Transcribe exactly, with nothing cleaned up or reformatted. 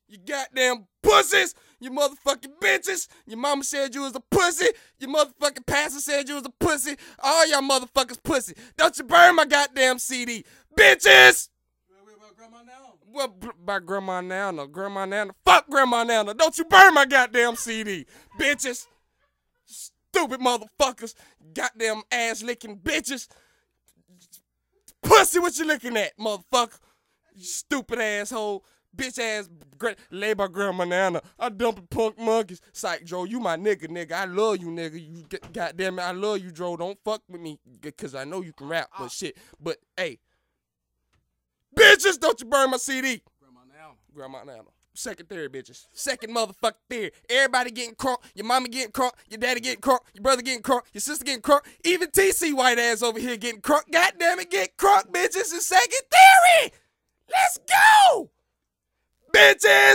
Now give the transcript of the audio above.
You goddamn pussies. You motherfucking bitches. Your mama said you was a pussy. Your motherfucking pastor said you was a pussy. All y'all motherfuckers pussy. Don't you burn my goddamn C D. Bitches! What about Grandma now? What about Grandma Nana? Grandma Nana? Fuck Grandma Nana. Don't you burn my goddamn C D. Bitches. Stupid motherfuckers. Goddamn ass licking bitches. Pussy, what you looking at, motherfucker? You stupid asshole. Bitch ass, lay by Grandma Nana. I dumping punk monkeys. Psych, Joe, you my nigga, nigga. I love you, nigga. You goddamn it, I love you, Joe. Don't fuck with me, cause I know you can rap, but shit. But hey, bitches, don't you burn my C D. Grandma now. Grandma Nana. Second theory, bitches. Second motherfucking theory. Everybody getting crunk. Your mama getting crunk. Your daddy getting crunk. Your brother getting crunk. Your sister getting crunk. Even T C white ass over here getting crunk. Goddamn it, get crunk, bitches. The second theory. Let's go, bitches.